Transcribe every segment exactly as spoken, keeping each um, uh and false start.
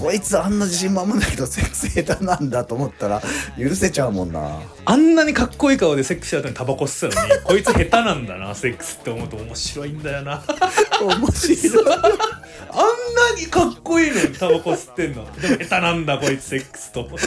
こいつあんな自信満々だけどセックス下手なんだと思ったら許せちゃうもんな。 あんなにかっこいい顔でセックスした後にタバコ吸ってたのにこいつ下手なんだなセックスって思うと面白いんだよな面白いあんなにかっこいいのにタバコ吸ってんのでも下手なんだこいつセックスと思って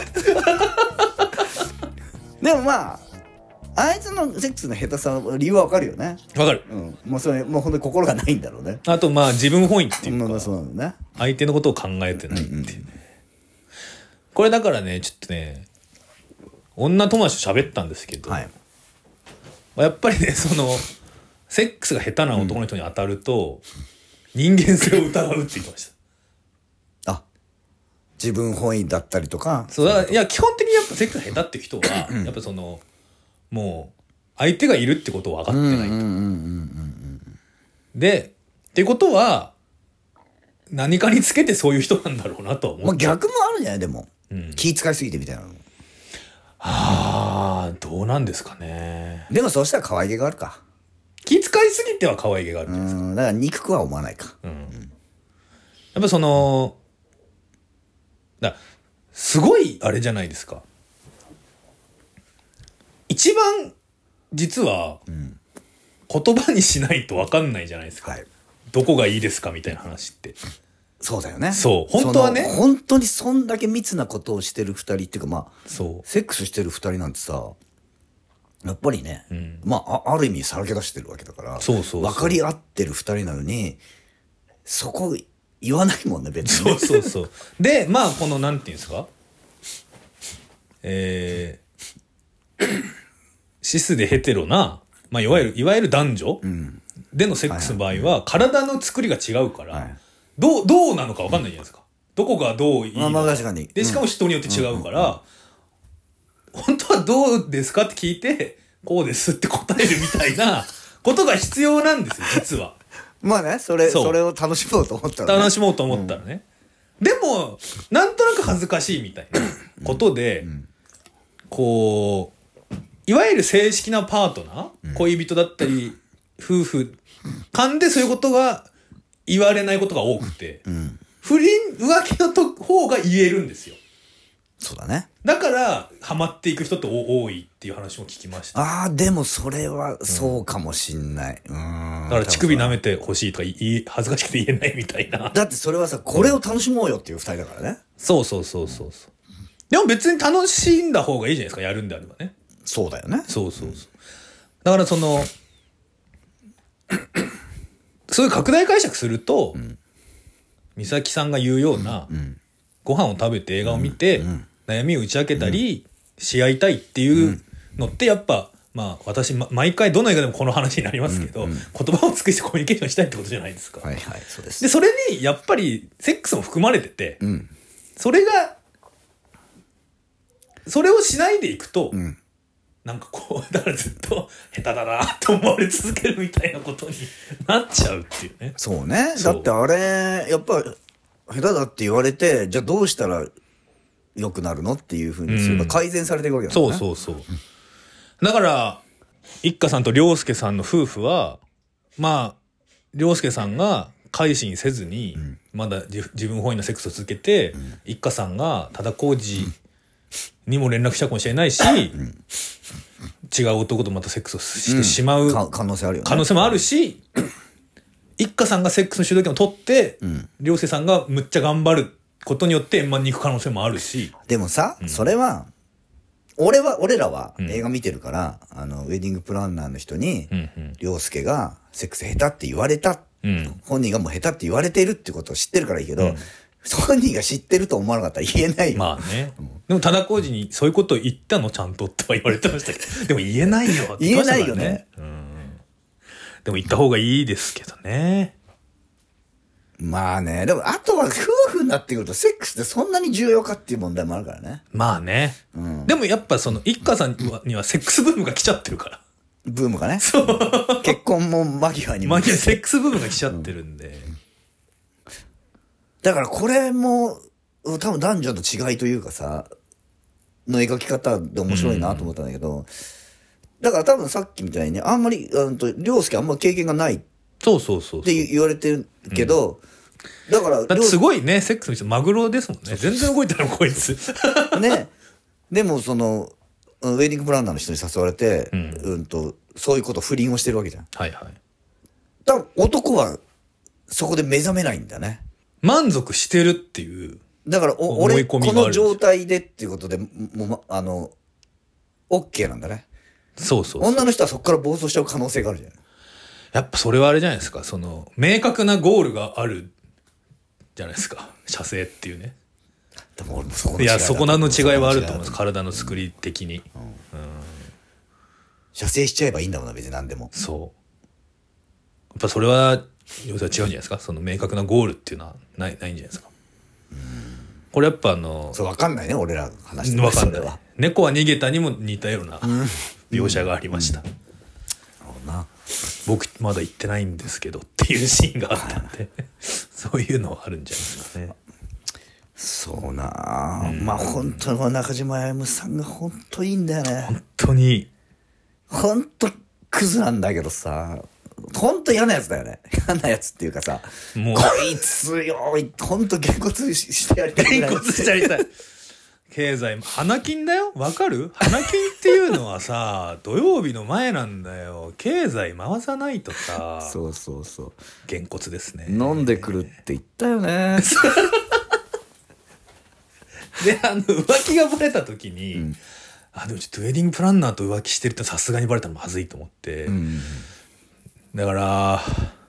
でもまああいつのセックスの下手さの理由はわかるよね。 わかる、 うん、もうそれもう本当に心がないんだろうね。 あとまあ自分本位っていうか、 うん、そうなのね。 相手のことを考えてないっていうね、うんうん、これだからねちょっとね女友達と喋ったんですけど、はい、やっぱりねそのセックスが下手な男の人に当たると、うん、人間性を疑うって言ってました。 あ、自分本位だったりとか。 そうだからいや基本的にやっぱセックスが下手って人はやっぱそのもう相手がいるってことを分かってないと。でっていうことは何かにつけてそういう人なんだろうなとは思って、 まあ、逆もあるんじゃないでも、うん、気遣いすぎてみたいなの。 あーどうなんですかね。 でもそうしたら可愛げがあるか。 気遣いすぎては可愛げがあるんじゃないですか。 うんだから憎くは思わないか、うんうん、 やっぱそのだすごいあれじゃないですか。一番実は、うん、言葉にしないと分かんないじゃないですか、はい、どこがいいですかみたいな話って。 そうだよね。 そう本当はね本当にそんだけ密なことをしてる二人っていうかまあそうセックスしてる二人なんてさやっぱりね、うん、まあ あ, ある意味さらけ出してるわけだからそうそうそう分かり合ってる二人なのにそこ言わないもんね別に、ね、そうそうそうでまあこのなんていうんですかえーシスでヘテロな、まあ、いわゆるいわゆる男女でのセックスの場合は体の作りが違うから、はい、どうどうなのか分かんないじゃないですか。どこがどういいのか、 まあまあ確かに、 でしかも人によって違うから、うんうんうん、本当はどうですかって聞いてこうですって答えるみたいなことが必要なんですよ実は。 まあねそれ そ, それを楽しもうと思ったら、ね、 楽しもうと思ったらね、うん、でもなんとなく恥ずかしいみたいなことで、うんうん、こういわゆる正式なパートナー、うん、恋人だったり夫婦間でそういうことが言われないことが多くて、うん、不倫浮気のと方が言えるんですよ。 そうだね。 だからハマっていく人って多いっていう話も聞きました。 ああでもそれはそうかもしんない、うん、 だから乳首舐めてほしいとかい恥ずかしくて言えないみたいな。 だってそれはさこれを楽しもうよっていう二人だからね、うん、 そうそうそうそうそう。でも別に楽しんだ方がいいじゃないですかやるんであればね。 そうだよね。 そうそうそう。だからそのそういう拡大解釈すると、うん、美咲さんが言うような、うん、ご飯を食べて映画を見て、うん、悩みを打ち明けたり、うん、し合いたいっていうのってやっぱまあ私、ま、毎回どの映画でもこの話になりますけど、うんうん、言葉を尽くしてコミュニケーションしたいってことじゃないですか。 はいはいそうです。 でそれにやっぱりセックスも含まれてて、うん、それがそれをしないでいくと、うんなんかこうだからずっと下手だなと思われ続けるみたいなことになっちゃうっていうね。 そうね。だってあれやっぱ下手だって言われてじゃあどうしたら良くなるのっていうふうにすれば改善されていくわけだもんね。 そうそうそう。だから一家さんと涼介さんの夫婦はまあ涼介さんが改心せずに、うん、まだ自分本位のセックスを続けて、うん、一家さんが忠浩二にも連絡したかもしれないし、うん、違う男とまたセックスをしてしまう、うん、 可能性あるよね。 可能性もあるし一家さんがセックスの主導権を取って涼介、うん、さんがむっちゃ頑張ることによって円満に行く可能性もあるし。 でもさ、うん、それは俺は俺らは映画見てるから、うん、あのウェディングプランナーの人に涼介、うん、がセックス下手って言われた、うん、本人がもう下手って言われているってことを知ってるからいいけど、うん本人が知ってると思わなかったら言えないよ。 まあね。うん、でも忠浩二にそういうことを言ったのちゃんととは言われてましたけど、でも言えないよって言ってましたからね。言えないよね。うん。でも言った方がいいですけどね。 まあね。でもあとは夫婦になってくるとセックスってそんなに重要かっていう問題もあるからね。 まあね。うん、でもやっぱその一家さんにはセックスブームが来ちゃってるから。 ブームがね。 そう。 結婚も間際にも。 間際セックスブームが来ちゃってるんで。うんだからこれも多分男女の違いというかさの描き方で面白いなと思ったんだけど、うん、だから多分さっきみたいにあんまり涼介あんま経験がないって言われてるけど、 だから、 だってすごいね、セックスの人マグロですもんね。全然動いてないもん、こいつ。 ね。でも、その、ウェディングプランナーの人に誘われて、うん、うんと、そういうこと、不倫をしてるわけじゃん。 はいはい。 だから男は、そこで目覚めないんだね。 満足してるっていう。 だから、お俺、この状態でっていうことで、もう、あの、OK なんだね。 そうそうそう。 女の人はそこから暴走しちゃう可能性があるじゃない。 やっぱそれはあれじゃないですか。その、明確なゴールがあるじゃないですか。射精っていうね。 でも俺もそこの違い。 いや、そこの違いはあると思います。体の作り的に。うん。うん、 射精しちゃえばいいんだもんな、別に何でも。 そう。やっぱそれは、要するに違うんじゃないですか。その明確なゴールっていうのはない、ないんじゃないですか。うん、これやっぱあの、 そう、わかんないね、俺ら話してる。わかんない。猫は逃げたにも似たような描写がありました。うんうん、 僕まだ行ってないんですけどっていうシーンがあったんでそういうのはあるんじゃないですかね。 そうなあ、うん、まあ本当に中島歩さんが本当いいんだよね。 本当に本当クズなんだけどさ、本当嫌なやつだよね。嫌なやつっていうかさ、もうこいつよ、本当げんこつしてやりたい。 げんこつしてやりたい。経済、花金だよ。わかる？花金っていうのはさ、土曜日の前なんだよ。経済回さないとさ。 そうそうそう。 げんこつですね。 飲んでくるって言ったよね。 で、あの、浮気がバレた時に、うん、あ、でもちょっとウェディングプランナーと浮気してるってさすがにバレたらまずいと思って。うん、だから、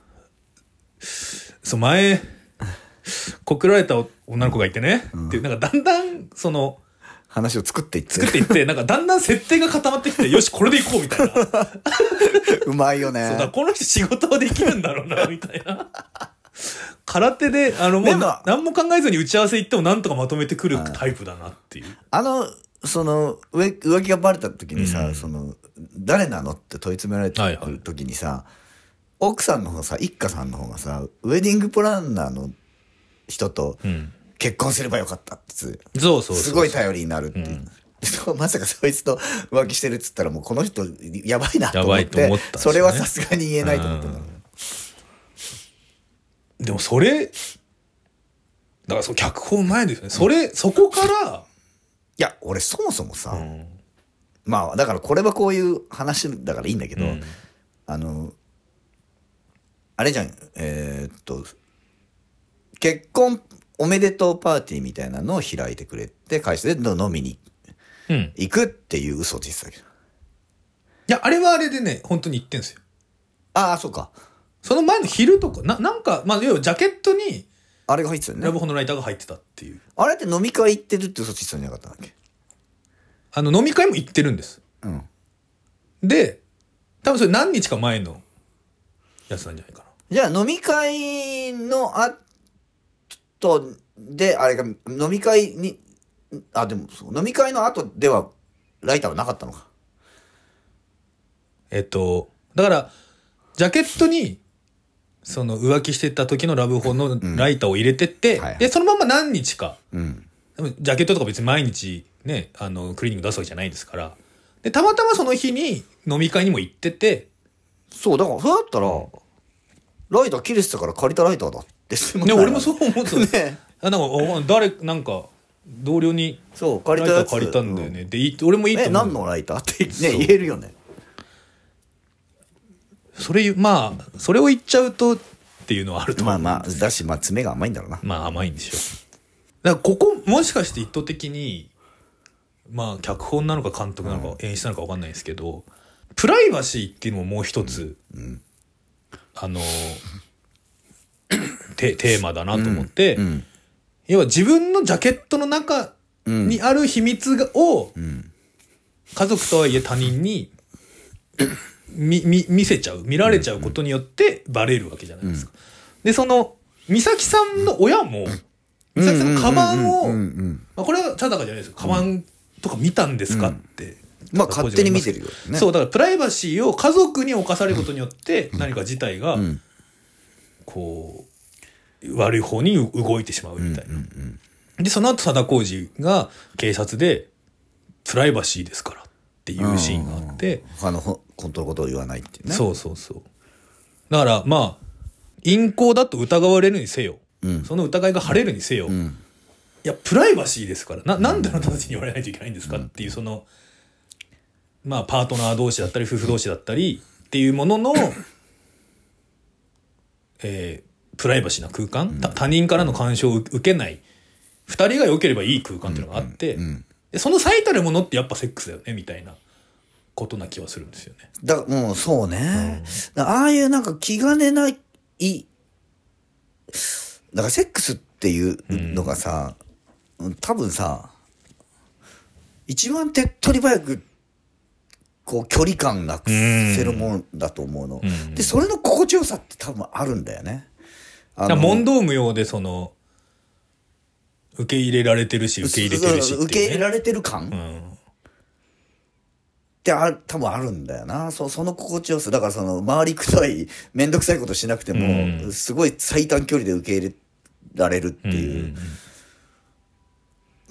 そう、前、告られた女の子がいてね、うん、ってなんかだんだんその話を作っていって作っていってなんかだんだん設定が固まってきてよしこれでいこうみたいなうまいよね。 そうだ、この人仕事はできるんだろうなみたいな空手であのもう何も考えずに打ち合わせ行ってもなんとかまとめてくるタイプだなっていう。 あのその浮気がバレた時にさ、うん、その誰なのって問い詰められた時にさ、はいはい、奥さんの方さ一家さんの方がさウェディングプランナーの人と結婚すればよかったって、 うん、そうそうすごい頼りになるっていう、うん、まさかそいつと浮気してるっつったらもうこの人やばいなと思って、ね、それはさすがに言えないと思ったんだ、 うん、でもそれだからその脚本前ですよね、うん、それそこからいや俺そもそもさ、うん、まあだからこれはこういう話だからいいんだけど、うん、あのあれじゃんえー、っと結婚おめでとうパーティーみたいなのを開いてくれって会社で飲みに行くっていう嘘をついてたけど、うん、いやあれはあれでね本当に言ってんすよ。 ああそうか。 その前の昼とかな、なんかまあ要はジャケットにあれが入ってたよね。 ラブホのライターが入ってたっていう。 あれって飲み会行ってるって嘘ついてたんじゃなかったんだっけ。 あの飲み会も行ってるんです、うん、で多分それ何日か前のやつなんじゃないかな。 じゃあ飲み会のあとであれが飲み会にあでもそう飲み会の後ではライターはなかったのか。 えっとだからジャケットにその浮気してた時のラブホのライターを入れてって、うんはいはい、でそのまま何日か、うん、ジャケットとか別に毎日ねあのクリーニング出すわけじゃないですからでたまたまその日に飲み会にも行っててそうだからそうだったらライター切れてたから借りたライターだってね俺もそう思ってたね。なんか誰なんか同僚にそう借りたやつライター借りたんだよね、うん、でいい俺もいいと思う。 え何のライターってね言えるよね。 それまあそれを言っちゃうとっていうのはあると思う。 まあまあだしまあ爪が甘いんだろうな。 まあ甘いんでしょう。だからここもしかして意図的にまあ脚本なのか監督なのか演出なのか分かんないですけど、うん、プライバシーっていうのももう一つ、うんうん、あのテ, テーマだなと思って、うんうん、要は自分のジャケットの中にある秘密を、うん、家族とはいえ他人にみみ見せちゃう見られちゃうことによってバレるわけじゃないですか、うん、でその美咲さんの親も、うん、美咲さんのカバンを、まあ、これは定かじゃないですけどカバンとか見たんですかって、 うん、まあ勝手に見てるよね。 そうだからプライバシーを家族に侵されることによって何か事態がこう悪い方に動いてしまうみたいな、うんうんうん、でその後貞浩二が警察でプライバシーですからっていうシーンがあって、 あの本当のことを言わないっていうね。 そうそうそう。だからまあ淫行だと疑われるにせよ、 うん、 その疑いが晴れるにせよ、うん、いやプライバシーですからな、なんであなたたちに言われないといけないんですかっていうそのまあパートナー同士だったり夫婦同士だったりっていうものの、えー、プライバシーな空間、うん、他人からの干渉を受けないふたりが良ければいい空間っていうのがあって、うんうん、でその最たるものってやっぱセックスだよねみたいなことな気はするんですよね。 だもうそうね、うん、ああいうなんか気兼ねないだからセックスっていうのがさ、うん、多分さ一番手っ取り早くこう距離感なくせるもんだと思うの、うん、でそれの心地よさって多分あるんだよね。 あの問答無用でその受け入れられてるし受け入れてるしっていう、ね、 受け入れられてる感、 うんってあ多分あるんだよな。そその心地よさだからその回りくどい面倒くさいことしなくても、うん、すごい最短距離で受け入れられるっていう、うん、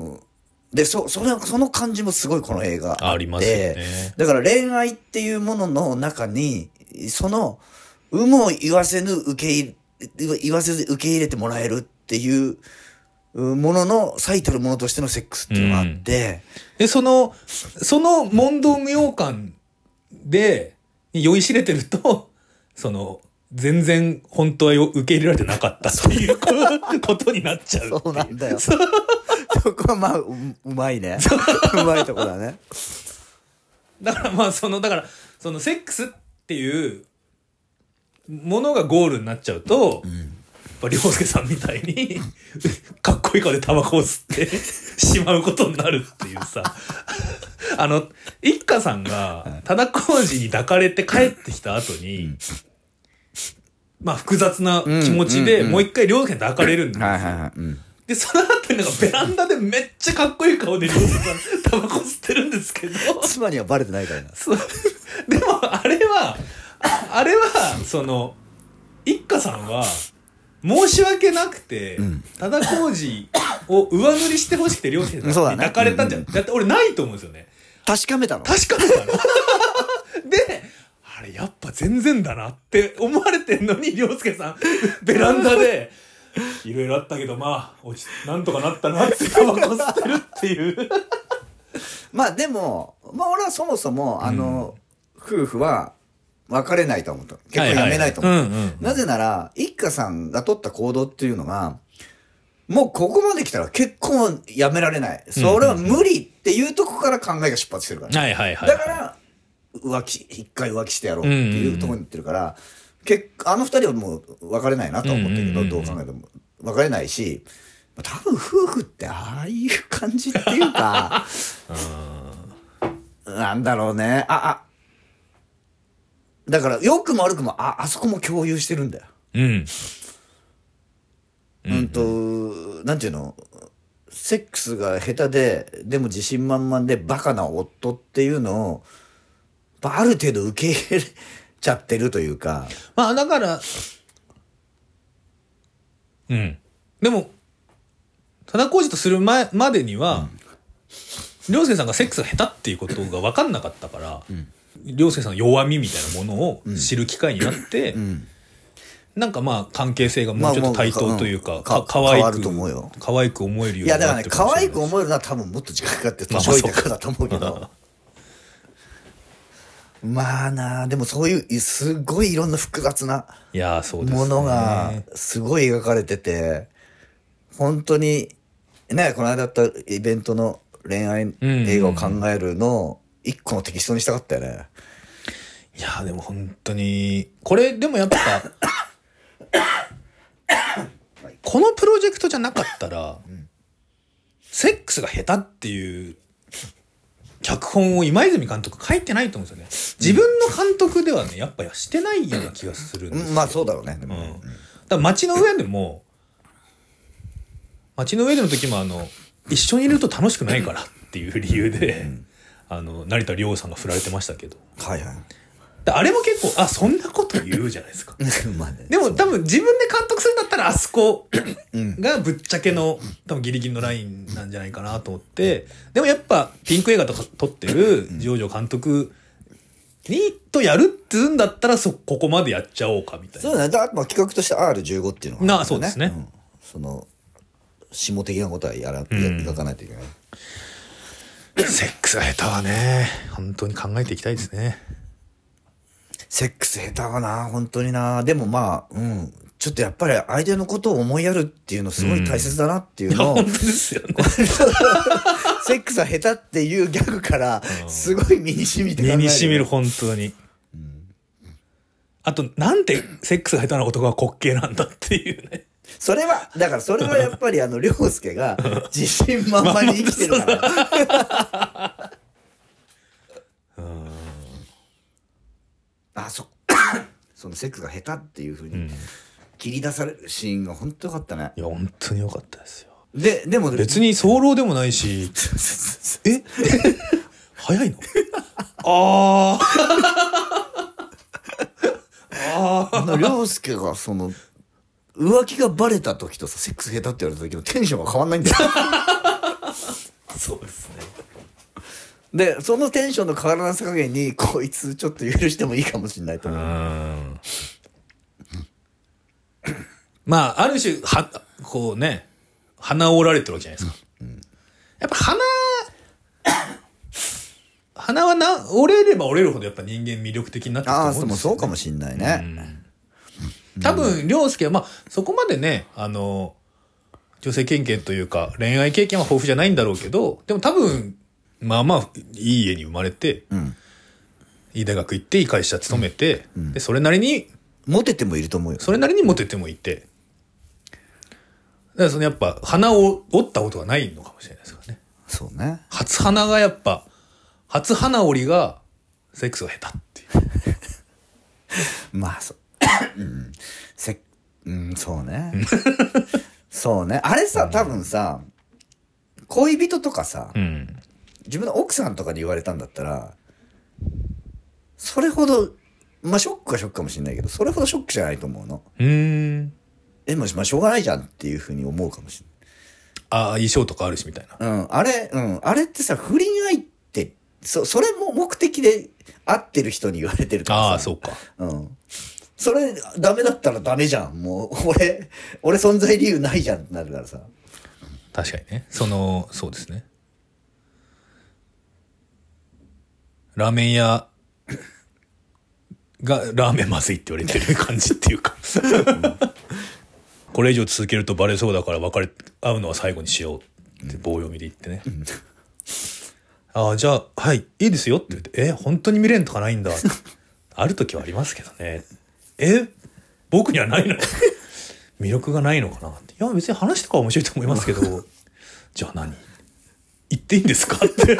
うんで そ, そ, れその感じもすごいこの映画あってありますよね。 だから恋愛っていうものの中にその有無を言わせぬ受け入れ言わせず受け入れてもらえるっていうものの最たるものとしてのセックスっていうのがあって、 うん、でそのその問答無用感で酔いしれてるとその全然本当は受け入れられてなかったっていうことになっちゃう。 そうなんだよ。そこはまあ う, うまいね。うまいとこだね。 だからまあそのだからそのセックスっていうものがゴールになっちゃうと。うん、やっぱ涼介さんみたいにかっこいい顔でタバコを吸ってしまうことになるっていうさあの一家さんが忠浩二に抱かれて帰ってきた後に、うん、まあ複雑な気持ちでもう一回涼介に抱かれるんですよ、はいはいはい、うん、でその後になんかベランダでめっちゃかっこいい顔で涼介さんタバコ吸ってるんですけど妻にはバレてないからな。 そうでもあれはあれはその一家さんは申し訳なくて、忠浩二を上塗りしてほしくて涼介さんに抱かれたんじゃん。だって俺ないと思うんですよね。 確かめたの確かめたので、あれやっぱ全然だなって思われてんのに、涼介さん、ベランダで、いろいろあったけど、まあ、落ち、なんとかなったなってタバコ吸ってるっていう。 まあでも、まあ俺はそもそも、あの、うん、夫婦は、別れないと思った。結構やめないと思った。なぜなら、一家さんが取った行動っていうのが、もうここまで来たら結婚はやめられない。それは無理っていうとこから考えが出発してるから。 はいはいはい。 だから、浮気、一回浮気してやろうっていうところに行ってるから、結あの二人はもう別れないなと思ってるけど、どう考えても。別れないし、多分夫婦ってああいう感じっていうか、なんだろうね。あ、あ、だから、良くも悪くも、あ、あそこも共有してるんだよ。 うん。 うんと、なんていうの、セックスが下手で、でも自信満々でバカな夫っていうのを、ある程度受け入れちゃってるというか。 まあ、だから、うん。でも、忠浩二とする前までには、涼介さんがセックスが下手っていうことが分かんなかったから、うん涼介さんの弱みみたいなものを知る機会になって、うんうん、なんかまあ関係性がもうちょっと対等というか、まあ、かかわいく可愛く思えるようになってるかもしれない。 いやだからね可愛く思えるのは多分もっと時間かかって年老いてからだと思うけどまあなあでもそういうすごいいろんな複雑なものがすごい描かれてて本当にねこの間あったイベントの恋愛映画を考えるの一個のテキストにしたかったよね。 いやでも本当にこれでもやっぱこのプロジェクトじゃなかったら、うん、セックスが下手っていう脚本を今泉監督書いてないと思うんですよね。自分の監督ではねやっぱしてないような気がするんですよ、 うん、まあそうだろうね。でも、 うん、だから街の上でも街の上での時もあの一緒にいると楽しくないからっていう理由で、うんあの成田凌さんが振られてましたけど、 はいはい、 あれも結構あそんなこと言うじゃないですかまあ、ね、 でも多分自分で監督するんだったらあそこがぶっちゃけの多分ギリギリのラインなんじゃないかなと思ってでもやっぱピンク映画とか撮ってるジョージョ監督にとやるって言うんだったらそここまでやっちゃおうかみたいな。 そうだね。だまあ企画として アールじゅうご っていうのが、ね、 なそうですね、うん、 その下的なことはやら、うん、描かないといけない。 セックスが下手はね本当に考えていきたいですね。 セックス下手はな本当にな。でもまあうんちょっとやっぱり相手のことを思いやるっていうのすごい大切だなっていうのを、うん、 本当ですよねセックスは下手っていうギャグからすごい身に染みて考える、 身に染みる本当に、うん、あとなんてセックスが下手な男が滑稽なんだっていうね。 それはだからそれはやっぱりあの涼介が自信満々に生きてるからあそそのセックスが下手っていうふうに切り出されるシーンが本当よかったね。 いや本当によかったですよ。 ででも別に早漏でもないしえ早いのあああの涼介がその浮気がバレた時とさセックス下手って言われた時のテンションが変わんないんだよそうですね。 でそのテンションの変わらなさ加減にこいつちょっと許してもいいかもしれないと思う。うんまあある種はこうね鼻を折られてるわけじゃないですか、うんうん、やっぱ鼻鼻はな折れれば折れるほどやっぱ人間魅力的になってくると思うんですよね。 ああそうかもしんないね、 うん、多分涼介はまあそこまでねあの女性経験というか恋愛経験は豊富じゃないんだろうけどでも多分まあまあいい家に生まれて、うん、いい大学行っていい会社勤めて、うん、でそれなりにモテてもいると思うよ。 それなりにモテてもいてだからそのやっぱ鼻を折ったことがないのかもしれないですからね。 そうね。 初鼻がやっぱ初鼻折りがセックスが下手っていうまあそう、うん、せうんそうねそうねあれさ多分さ恋人とかさ、うん、自分の奥さんとかに言われたんだったらそれほどまあショックはショックかもしれないけどそれほどショックじゃないと思うの。うーんでもまあしょうがないじゃんっていうふうに思うかもしれない。 ああ衣装とかあるしみたいな。うんあれうんあれってさ不倫相手そそれも目的で会ってる人に言われてるからさ。 ああそうか。 うんそれダメだったらダメじゃん。もう俺俺存在理由ないじゃんってなるからさ。 確かにねそのそうですね。ラーメン屋がラーメンまずいって言われてる感じっていうか、うん、これ以上続けるとバレそうだから別れ会うのは最後にしようって棒読みで言ってね、うん、ああじゃあはいいいですよって言ってえ本当に見れんとかないんだある時はありますけどねえ僕にはないの魅力がないのかなっていや別に話とかは面白いと思いますけどじゃあ何言っていいんですかって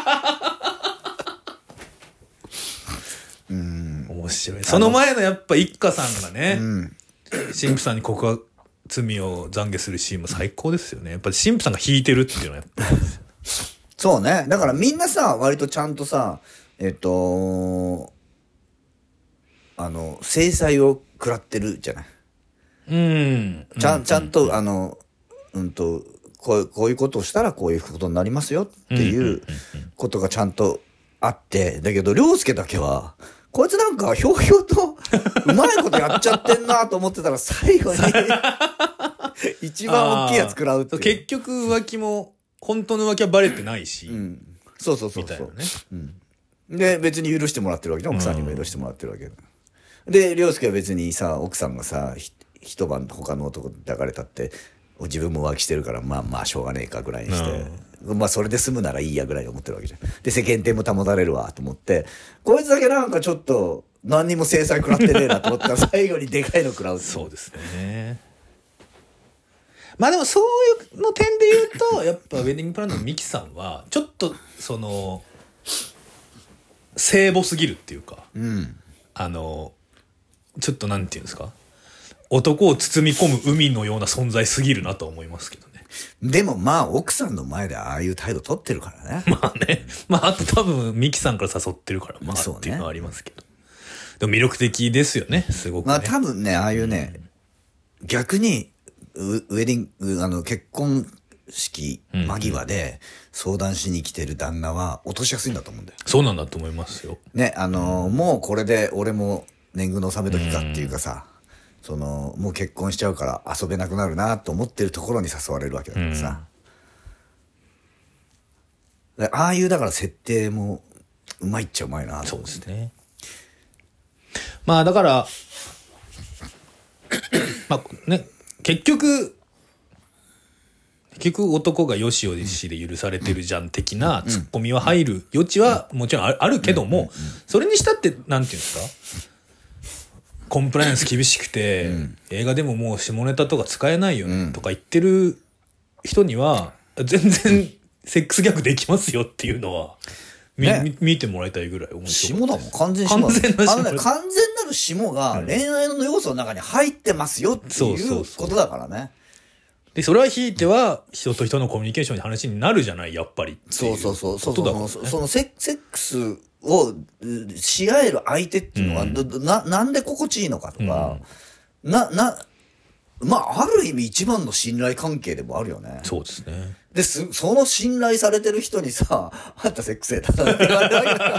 うん面白い。その前のやっぱ一家さんがね、うん、神父さんに告白罪を懺悔するシーンも最高ですよね。やっぱり神父さんが引いてるっていうのはやっぱそうね。だからみんなさ割とちゃんとさえっとあの制裁を食らってるじゃない。うんちゃんちゃんとあのうんとこうこういうことをしたらこういうことになりますよっていうことがちゃんとあってだけど涼介だけはこいつなんかひょうひょうとうまいことやっちゃってんなと思ってたら最後に一番大きいやつ食らうっていう。 結局浮気も本当の浮気はバレてないし、うん、 そうそうそうそうみたいなね、うん、で別に許してもらってるわけじゃん奥さんにも許してもらってるわけ、うん、で涼介は別にさ奥さんがさ一晩他の男と抱かれたって自分も浮気してるからまあまあしょうがねえかぐらいにして、うん、まあそれで済むならいいやぐらいに思ってるわけじゃん。で世間体も保たれるわと思ってこいつだけなんかちょっと何にも制裁食らってねえなと思ったら最後にでかいの食らう。 そうですね。まあでもそういうの点で言うとやっぱウェディングプランナーのミキさんはちょっとその聖母すぎるっていうか、うん、あのちょっとなんていうんですか男を包み込む海のような存在すぎるなと思いますけどね。 でもまあ奥さんの前でああいう態度取ってるからね。 まあね。まああと多分ミキさんから誘ってるからまあっていうのはありますけど。でも魅力的ですよねすごくね。 まあ多分ねああいうね、うん、逆にウェディングあの結婚式間際で相談しに来てる旦那は落としやすいんだと思うんだよ。 そうなんだと思いますよ。 ね、あのー、もうこれで俺も年貢の納め時かっていうかさ、その、もう結婚しちゃうから遊べなくなるなと思ってるところに誘われるわけだからさ。ああいうだから設定もうまいっちゃうまいなとそ思って。 うですね。まあだからまあね、結局結局男がよしよしで許されてるじゃん的なツッコミは入る余地はもちろんあるけども、それにしたってなんていうんですか、コンプライアンス厳しくて映画でももう下ネタとか使えないよねとか言ってる人には全然セックスギャグできますよっていうのはね、見てもらいたいぐらい面白い。 下だもん、完全下。 完全な下。 あのね、完全なる下が恋愛の要素の中に入ってますよっていうことだからね。 で、それはひいては人と人のコミュニケーションの話になるじゃない、やっぱり。 そうそうそう。 そうだもんね。 そのセックスをし合える相手っていうのは、うん、な、なんで心地いいのかとか、うん、な、な、まあ、ある意味一番の信頼関係でもあるよね。 そうですね。 で、す、その信頼されてる人にさ、あんたセックス下手だって言われるわけだから。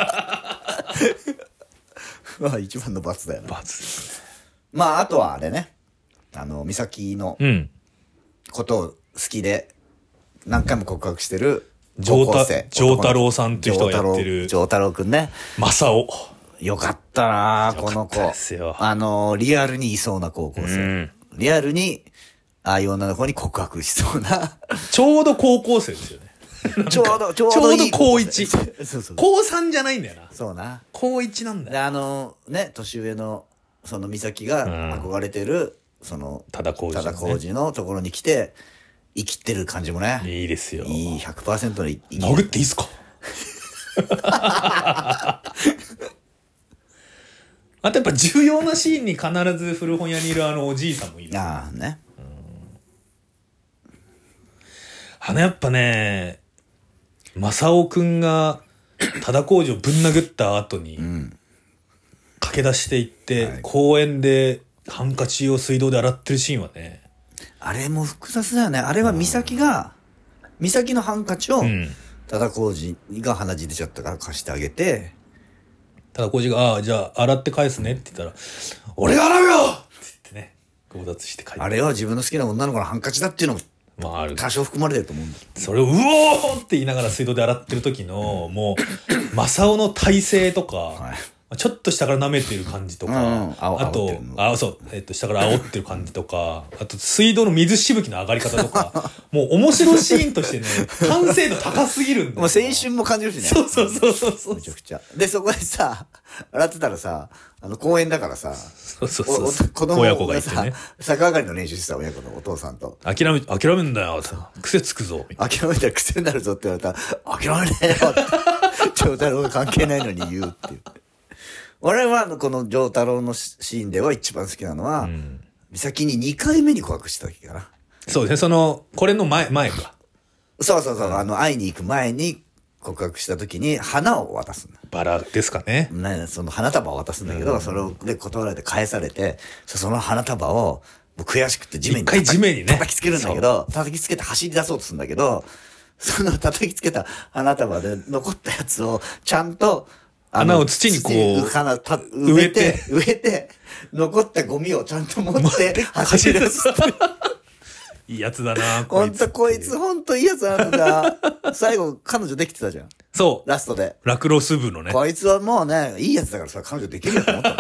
まあ、一番の罰だよね。 罰ですね。 まあ、あとはあれね、あの、美咲のことを好きで、何回も告白してる高校生。 丈太郎さんっていう人がやってる。 丈太郎くんね。 正雄。 よかったなこの子。 ですよ。 あの、リアルにいそうな高校生。うん、リアルに、ああいう女の子に告白しそうな。 ちょうど高校生ですよね。 ちょうど、ちょうどいい高一。そうそう高三じゃないんだよな。 そうな。 高一なんだよ。 で、あの、ね、年上の、その美咲が憧れてる、うん、その、 忠浩二、 忠浩二のところに来て、生きてる感じもね。 いいですよ。 いい、ひゃくパーセント の生き。 潜っていいっすかあとやっぱ重要なシーンに必ず古本屋にいるあのおじいさんもいいですね。 ああね。 あのやっぱね、正雄くんが忠浩二をぶん殴った後に、うん、駆け出していって、はい、公園でハンカチを水道で洗ってるシーンはね。 あれも複雑だよね。あれは美咲が、うん、美咲のハンカチを、忠浩二が鼻血出ちゃったから貸してあげて、 忠浩二が、ああ、じゃあ洗って返すねって言ったら、俺が洗うよって言ってね、強奪して帰って。 あれは自分の好きな女の子のハンカチだっていうのも、まあ、ある多少含まれてると思うんだ。 それをうおーって言いながら水道で洗ってる時の、うん、もう正雄の体勢とか、はい、ちょっと下から舐めてる感じとか、うん、あとあそう、えっと、下から煽ってる感じとか、あと水道の水しぶきの上がり方とかもう面白いシーンとしてね完成度高すぎるんだよ。 もう青春も感じるしね。 そうそうそうそうそう。 めちゃくちゃ。でそこでさ洗ってたらさ、あの公園だからさ、 そうそうそうそう、 子供がさ、逆上がりの練習してた親子のお父さんと、 諦め諦めんだよ、癖つくぞみたいな。 諦めたら癖になるぞって言われたら、諦めねえよって丈太郎が関係ないのに言うっていう。俺はこの丈太郎のシーンでは一番好きなのは、うん、美咲ににかいめに告白した時かな。 そうですね、そのこれの前前か。 そうそうそう、あの会いに行く前に告白した時に花を渡すんだ。 バラですかね。 ね、その花束を渡すんだけど、うん、それをで断られて返されて、その花束を悔しくて地面に一回地面にね叩きつけるんだけど、叩きつけて走り出そうとするんだけど、その叩きつけた花束で残ったやつをちゃんと花を土にこう植えて植えて残ったゴミをちゃんと持って走り出す。 いいやつだなこいつ。ほんとこいつほんといいやつなんだ。最後彼女できてたじゃん。 そう。 ラストで。 ラクロス部のね。 こいつはもうね、いいやつだからさ、彼女できるやと思った。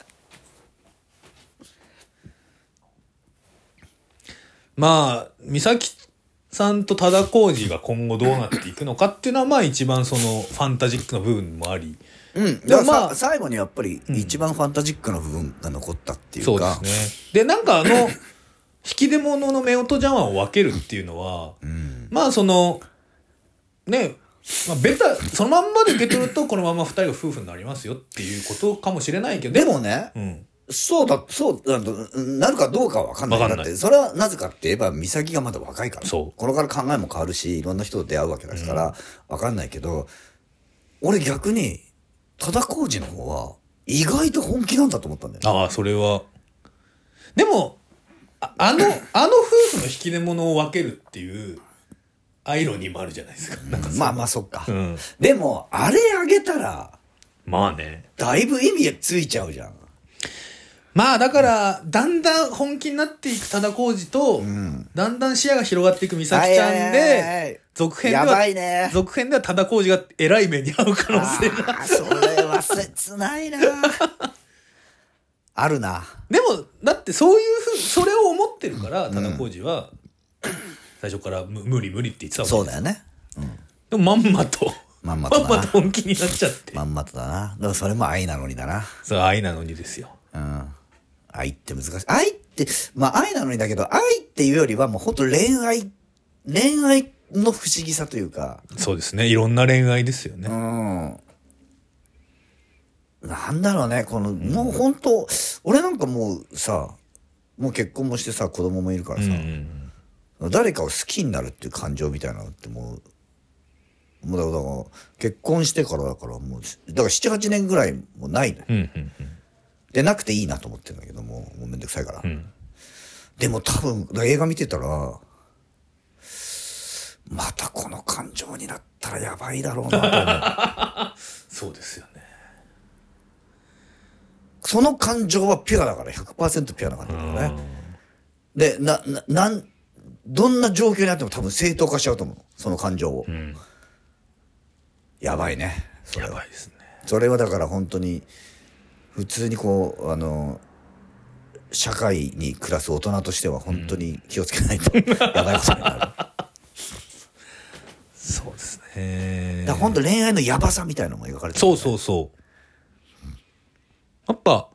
まあ、美咲さんと忠浩二が今後どうなっていくのかっていうのは、まあ一番そのファンタジックな部分もあり。 うん。でもまあ、最後にやっぱり一番ファンタジックな部分が残ったっていうか。 そうですね。で、なんかあの、引き出物の夫婦茶碗を分けるっていうのは、うん、まあその、ね、まあ、ベタ、そのまんまで受け取ると、このまま二人が夫婦になりますよっていうことかもしれないけど。 でもね、うん、そうだ、そう、なるかどうかは分かんない。だって、それはなぜかって言えば、美咲がまだ若いから。そう。これから考えも変わるし、いろんな人と出会うわけですから、分かんないけど、うん、俺逆に、忠浩二の方は、意外と本気なんだと思ったんだよね。 ああ、それは。でも、 ああのあの夫婦の引き出物を分けるっていうアイロニーもあるじゃないですか。なんかまあまあそっか、 うん、 でもあれあげたらまあねだいぶ意味ついちゃうじゃん。 まあだからだんだん本気になっていく忠浩二と、 うん、 だんだん視野が広がっていく美咲ちゃんで続編ではやばいね。 続編では忠浩二がえらい目に遭う可能性があそれは切ないなあるな。 でもだってそういうふうそれを思ってるから忠浩二は最初から無理無理って言ってたわけです。 そうだよね、うん、 でもまんまとまんまとまんまと本気になっちゃってまんまとだな。でもそれも愛なのにだな。 そう愛なのにですよ。 うん。愛って難しい。愛って、まあ愛なのにだけど、愛っていうよりはもう本当恋愛、恋愛の不思議さというか。 そうですね。いろんな恋愛ですよね。 うん。なんだろうね、この、うん、もう本当、俺なんかもうさ、もう結婚もしてさ、子供もいるからさ、うんうん、誰かを好きになるっていう感情みたいなのってもう、もうだから、だから結婚してからだからもう、だからななはちねんぐらいもうないのよ。うんうんうんでなくていいなと思ってるんだけども、もうめんどくさいから。うん、でも多分、映画見てたら、またこの感情になったらやばいだろうなと思う。 そうですよね。 その感情はピュアだから、ひゃくパーセント ピュアな感情だからね。で、な、な、なん、どんな状況にあっても多分正当化しちゃうと思う。その感情を。うん、やばいね。 やばいですね。 それはだから本当に、普通にこうあの社会に暮らす大人としては本当に気をつけないと、うん、やばいことになる。 そうですね。 だから本当恋愛のヤバさみたいなのも描かれてる、 ね、そうそうそう。やっぱ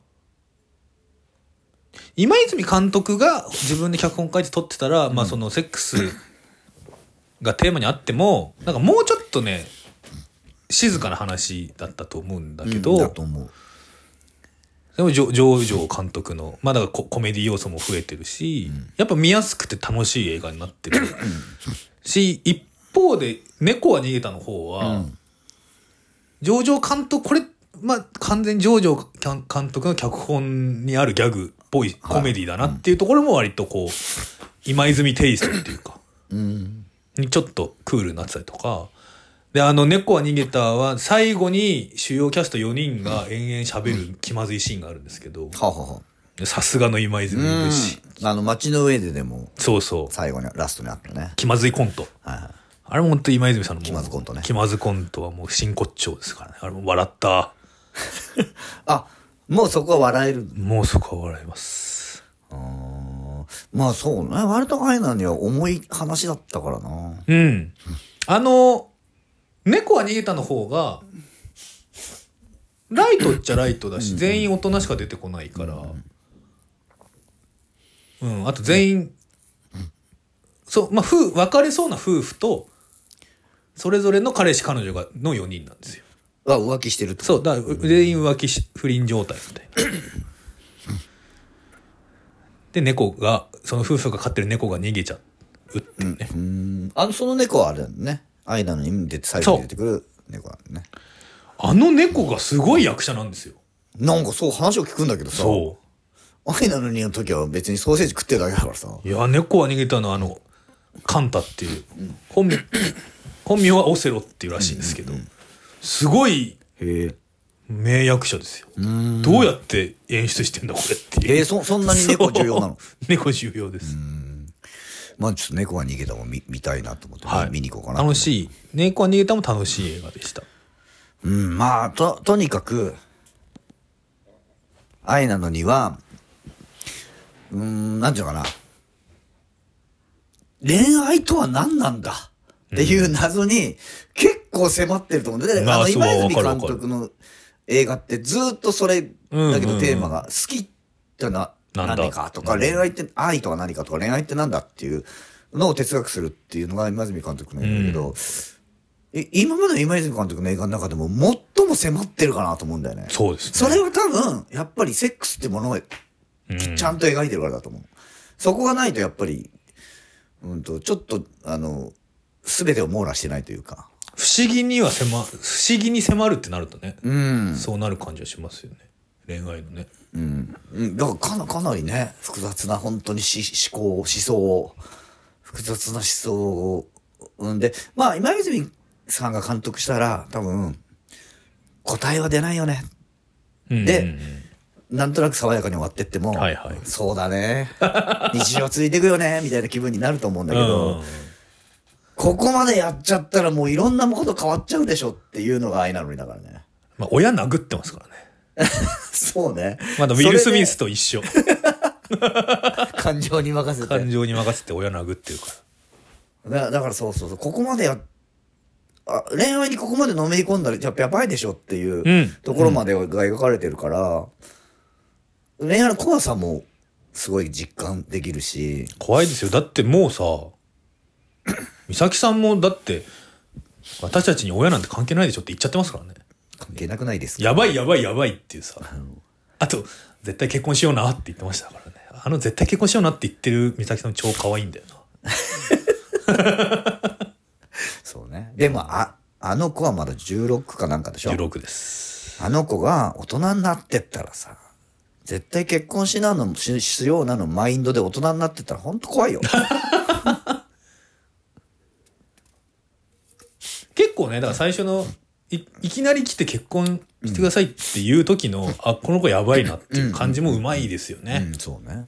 今泉監督が自分で脚本書いて撮ってたら、うん、まあそのセックスがテーマにあってもなんかもうちょっとね静かな話だったと思うんだけど、うん、 だと思う。 でも上条監督のまあだから コ, コメディ要素も増えてるし、うん、やっぱ見やすくて楽しい映画になってるし、一方で猫は逃げたの方は、うん、上条監督これまあ完全に上条監督の脚本にあるギャグっぽいコメディだなっていうところも割とこう今泉テイストっていうか、うん、にちょっとクールになってたりとか。で、あの、猫は逃げたは、最後に主要キャストよにんが延々喋る気まずいシーンがあるんですけど、さすがの今泉ですし。 あの、街の上ででも、 そうそう。 最後に、ラストにあったね。 気まずいコント。はいはい、あれも本当今泉さんの気まずコントね。 気まずコントはもう真骨頂ですからね。あれも笑った。 あ、もうそこは笑える。 もうそこは笑えます。 あまあそうね。割と愛なには重い話だったからな。 うん。あの、猫は逃げたの方がライトっちゃライトだし、うん、全員大人しか出てこないから、うん、うん、あと全員、うん、そうまあ夫別れそうな夫婦とそれぞれの彼氏彼女がのよにんなんですよ。 あ浮気してるってそうだから全員浮気し不倫状態みたいなで猫がその夫婦が飼ってる猫が逃げちゃうっていうね、うん、 うんあのその猫はあれだよね愛なのに出て最後に出てくる猫なんね。 あの猫がすごい役者なんですよ。 なんかそう話を聞くんだけどさ。そう。愛なのにの時は別にソーセージ食ってるだけだからさ。 いや猫は逃げたのはあのカンタっていう、うん、本名本名はオセロっていうらしいんですけど、うんうんうん、すごい名役者ですよ。どうやって演出してんだこれっていう。 えー、そそんなに猫重要なの？ 猫重要です。 まあちょっと猫が逃げたも 見, 見たいなと思って、はい、見に行こうかな。 楽しい。猫が逃げたも楽しい映画でした。 うん、まあ、と、とにかく、愛なのには、うーん、なんていうのかな。恋愛とは何なんだっていう謎に結構迫ってると思うんで、うん、あの、今泉監督の映画ってずっとそれだけどテーマが好きってな、何かとか、恋愛って愛とは何かとか、恋愛って何だっていうのを哲学するっていうのが今泉監督の映画だけど、うん、今までの今泉監督の映画の中でも最も迫ってるかなと思うんだよね。 そうですね。 それは多分、やっぱりセックスってものをちゃんと描いてるからだと思う。うん、そこがないとやっぱり、うんと、ちょっと、あの、すべてを網羅してないというか。 不思議には迫、不思議に迫るってなるとね、うん、そうなる感じはしますよね。 恋愛のね。 うん。うん。だからかな、かなりね、複雑な、本当にし思考、思想を、複雑な思想を生んで、まあ、今泉さんが監督したら、多分、答えは出ないよね。 うんうんうん、 で、なんとなく爽やかに終わってっても、 はいはい、 そうだね。日常続いていくよね、みたいな気分になると思うんだけど、うん、ここまでやっちゃったらもういろんなこと変わっちゃうでしょっていうのが愛なのにだからね。 まあ、親殴ってますからね。 そうね。 まだウィル・スミスと一緒。 感情に任せて。 感情に任せて親殴ってるから。 だ, だからそうそうそう、ここまでや、あ、恋愛にここまでのめり込んだらやっぱやばいでしょっていうところまでが描かれてるから、うん、恋愛の怖さもすごい実感できるし。 怖いですよ。だってもうさ、美咲さんもだって私たちに親なんて関係ないでしょって言っちゃってますからね。 関係なくないですか。 やばいやばいやばいっていうさ、あと絶対結婚しようなって言ってましたからね。あの絶対結婚しようなって言ってる美咲さん超可愛いんだよな。 そうね。でもああの子はまだじゅうろくかなんかでしょ。 じゅうろくです。 あの子が大人になってったらさ、絶対結婚しなの し, しようなのマインドで大人になってったら本当怖いよ。 結構ね、だから最初の い, いきなり来て結婚してくださいっていう時の、うん、あ、この子やばいなっていう感じもうまいですよね。 うんうんうん、そうね。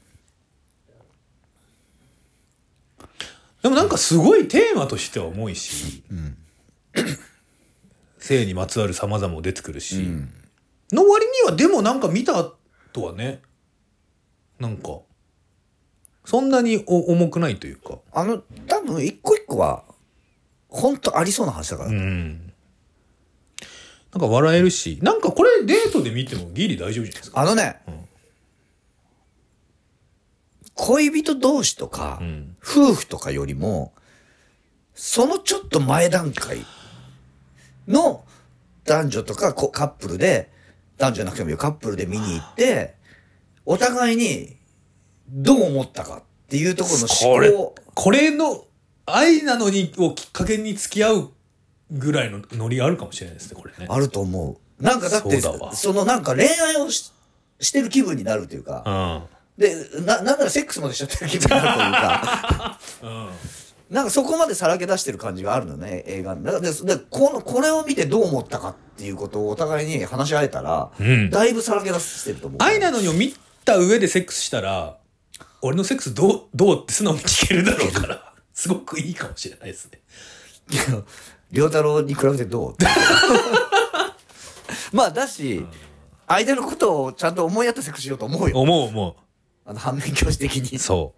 でもなんかすごいテーマとしては重いし、うん、性にまつわる様々も出てくるし、うん、の割にはでもなんか見た後はね、なんかそんなにお重くないというか、 あの多分一個一個は本当ありそうな話だから、 うん、なんか笑えるし、なんかこれデートで見てもギリ大丈夫じゃないですか。 あのね、うん、恋人同士とか、うん、夫婦とかよりもそのちょっと前段階の男女とかカップルで、男女じゃなくてもいいよ、カップルで見に行ってお互いにどう思ったかっていうところの思考、 これ、これの愛なのにをきっかけに付き合うぐらいのノリがあるかもしれないですね、これね。 あると思う。なんかだって そ, そのなんか恋愛を し, してる気分になるというか、うん、で な, なんならセックスまでしちゃってる気分になるというか、うん、なんかそこまでさらけ出してる感じがあるのね、映画で。ででこのこれを見てどう思ったかっていうことをお互いに話し合えたら、うん、だいぶさらけ出してると思う。 愛なのにを見た上でセックスしたら、俺のセックスどうどうって素直に聞けるだろうから。すごくいいかもしれないですね。 良太郎に比べてどうまあだし、うん、相手のことをちゃんと思いやってセックスしようと思うよ。 思う思う。 あの反面教師的に。そう。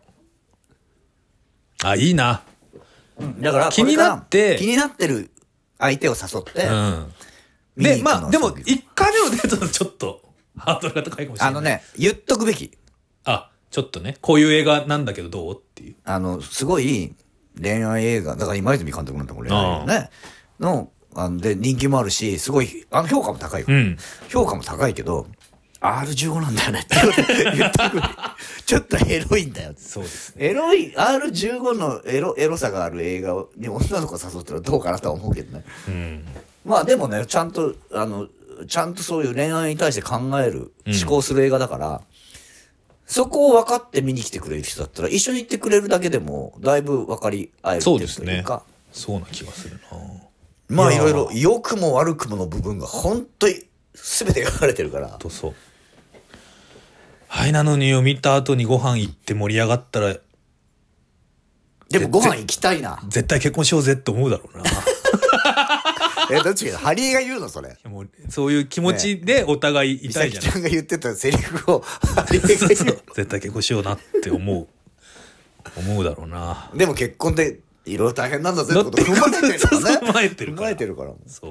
あ、いいな。 うん、だから気になって気になってる相手を誘って、うん、 でまあでもいっかいめのデートだとちょっとハードルが高いかもしれない。 あのね、言っとくべき。 あ、ちょっとね、こういう映画なんだけどどうっていう。 あのすごい恋愛映画だから今泉監督なんても恋愛映画ねのあので人気もあるし、すごいあの評価も高いよ、うん、評価も高いけど アールじゅうご なんだよねって言ってくる。ちょっとエロいんだよ。 そうですね。 エロい アールじゅうご のエロエロさがある映画に女の子誘ったらどうかなとは思うけどね、うん、まあでもね、ちゃんとあのちゃんとそういう恋愛に対して考える、思考する映画だから、うん、そこを分かって見に来てくれる人だったら一緒に行ってくれるだけでもだいぶ分かり合えるっていうか。そうですね。 そうな気がするな。 まあいろいろ良くも悪くもの部分が本当に全て描かれてるから。 とそう。はいなのにを見た後にご飯行って盛り上がったら、 でもご飯行きたいな。 絶対結婚しようぜって思うだろうな。 え、どっちかハリーが言うのそれ。 もうそういう気持ちでお互いいたいじゃない。 美咲ちゃんが言ってたセリフをハリーが言う。 そうそう、絶対結婚しようなって思う思うだろうな。 でも結婚っていろいろ大変なんだぜってこと踏まえてるからね。 踏まえてるから。 踏まえてるから。 そう。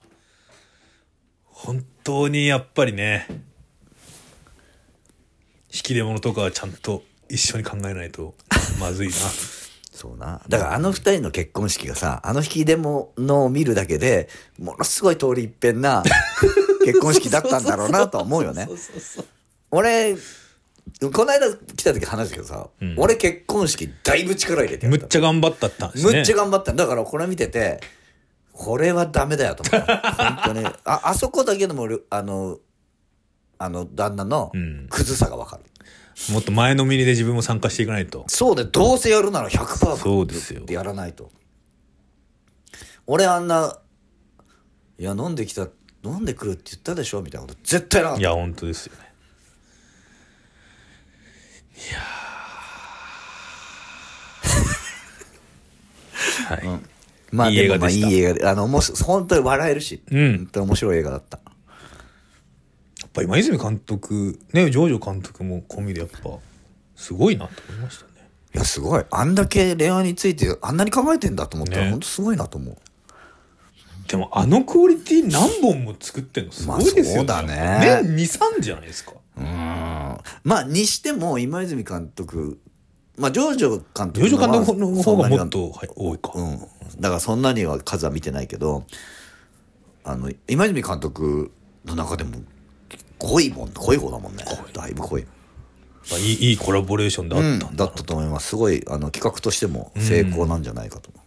本当にやっぱりね、引き出物とかはちゃんと一緒に考えないとまずいな。 そうな。だからあの二人の結婚式がさ、あの引き出物を見るだけでものすごい通り一遍な結婚式だったんだろうなとは思うよね。俺この間来た時話したけどさ、うん、俺結婚式だいぶ力入れてやった。 むっちゃ頑張ったったんですね。 むっちゃ頑張ったんだから、これ見ててこれはダメだよと思った。本当にああそこだけでもあのあの旦那のうんクズさがわかる、 もっと前のめりで自分も参加していかないと。 そうで、どうせやるなら ひゃくパーセントそうですよでやらないと。俺あんないや飲んできた飲んでくるって言ったでしょみたいなこと絶対なかった。 いや本当ですよね。いやーはい、 うん、まあいい映画でもまあいでした。 い映画で、あのもう本当に笑えるし、 うん本当に面白い映画だった。 やっぱ今泉監督ね、ジョージョ監督も込みでやっぱすごいなと思いましたね。 いやすごい、あんだけ恋愛についてあんなに考えてんだと思ったら、 ね本当すごいなと思う。 でもあのクオリティ何本も作ってんのすごいですよね。 まあそうだね。 年に、さんじゃないですか。 うーん、まあにしても今泉監督、まあジョージョ監督ジョージョ監督の方がもっそんなにとはい多いか。 うん、だからそんなには数は見てないけど、あの今泉監督の中でも濃いもん、濃い方だもんね。だいぶ濃い。 まあ、いいいいコラボレーションだったんだ、 うん、だったと思います。すごいあの企画としても成功なんじゃないかと思う。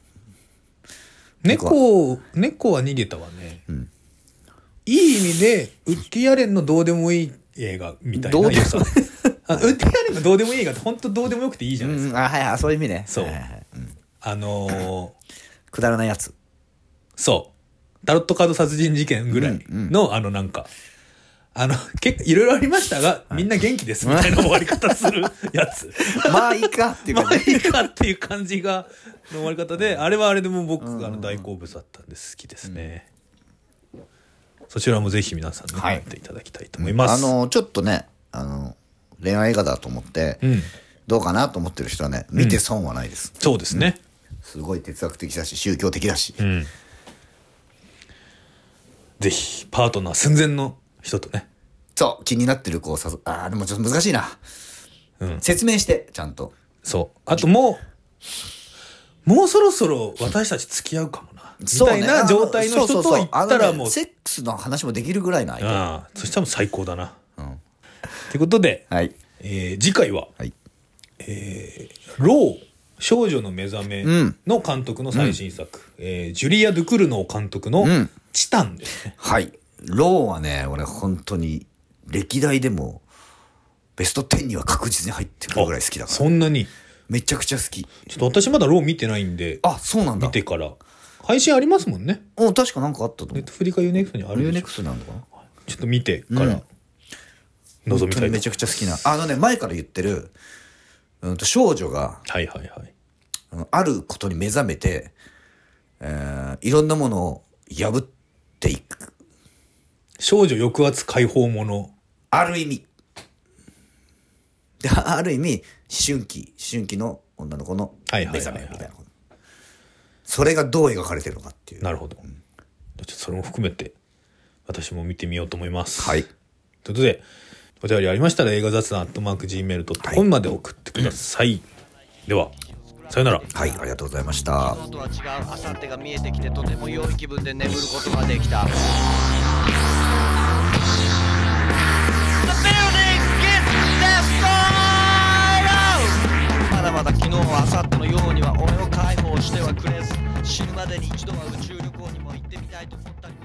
猫猫は逃げたわね、 んいい意味でウッディアレンのどうでもいい映画みたいなどうでも良さあウッディアレンのどうでもいい映画って本当どうでもよくていいじゃないですか、 うん、あ、はいはい、そういう意味ね。 そうはいはいはい、うん、 あのー、 くだらないやつ。 そうタロットカード殺人事件ぐらいの、うんうん、あのなんかあの結構いろいろありましたが、はい、みんな元気ですみたいな終わり方するやつまあいいかっていうか、ね、 まあいいかっていう感じがの終わり方で、あれはあれでも僕、うんうん、あの大好物だったんで好きですね、うん、そちらもぜひ皆さんね、はい、見ていただきたいと思います、 うん、あのちょっとね、あの恋愛映画だと思って、うん、どうかなと思ってる人はね、見て損はないです、 うん、そうですね、 うん、すごい哲学的だし宗教的だし、うん、 ぜひパートナー寸前の人とね、 そう気になってる子をさ、あーでもちょっと難しいな、うん、説明してちゃんと。 そうあともうもうそろそろ私たち付き合うかもなみたいな状態の人と言ったらもうセックスの話もできるぐらいの相手。 ああそしたらもう最高だな、うん、ってことで、はい、えー、次回は、はい、えー、ロー少女の目覚めの監督の最新作、うん、えー、ジュリア・ドゥクルノー監督のチタンですね、 うん、はい。ローはね俺本当に歴代でもベストじゅうには確実に入ってくるぐらい好きだから。 そんなにめちゃくちゃ好き。ちょっと私まだロー見てないんで。 あ、そうなんだ。 見てから配信ありますもんね。 うん、確かなんかあったと思う。 ネットフリかユーネクストにあるでしょ。 ユーネクストなんだかな。 ちょっと見てから、うん、望みたいと。 めちゃくちゃ好きな。あのね前から言ってる、うんと少女がはいはいはい、 あることに目覚めて、えー、いろんなものを破っていく。 少女抑圧解放もの。 ある意味で、ある意味思春期思春期の女の子の目覚めみたいなこと、はいはいはいはい、それがどう描かれてるのかっていう。 なるほど、うん、ちょっとそれも含めて私も見てみようと思います。 はい。 ということでお便りありましたら映画雑談アットマーク ジーメールドットコム まで送ってください、はい、ではさよなら。 はい、ありがとうございました。 昨日とは違うあさってが見えてきてとても良い気分で眠ることができた。まだまだ昨日はあさってのようには俺を解放してはくれず、死ぬまでに一度は宇宙旅行にも行ってみたいと思ったりも